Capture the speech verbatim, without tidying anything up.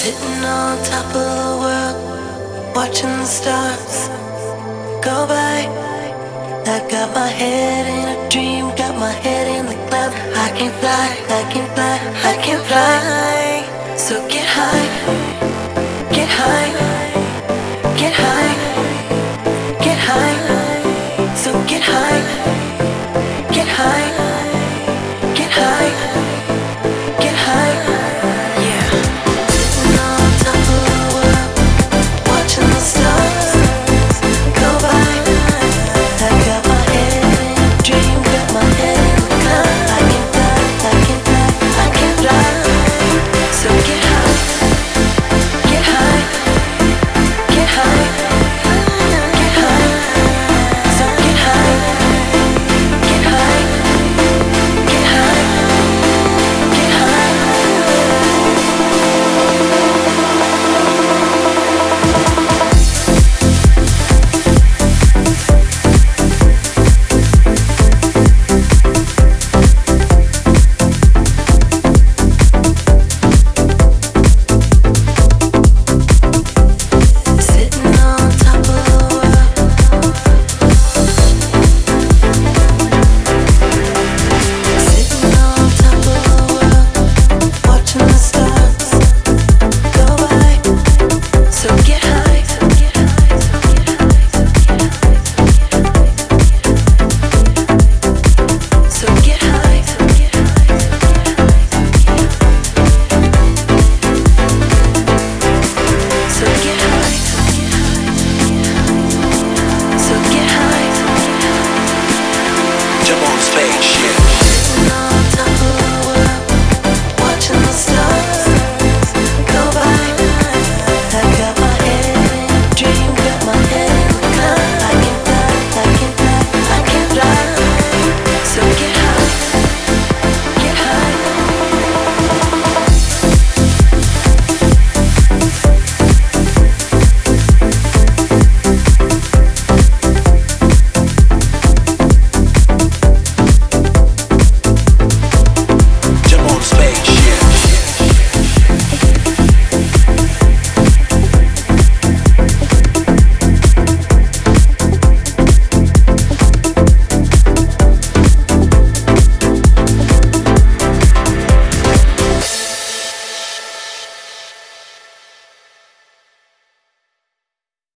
Sitting on top of the world, watching the stars go by. I got my head in a dream, got my head in the cloud. I can fly, I can fly, I can fly.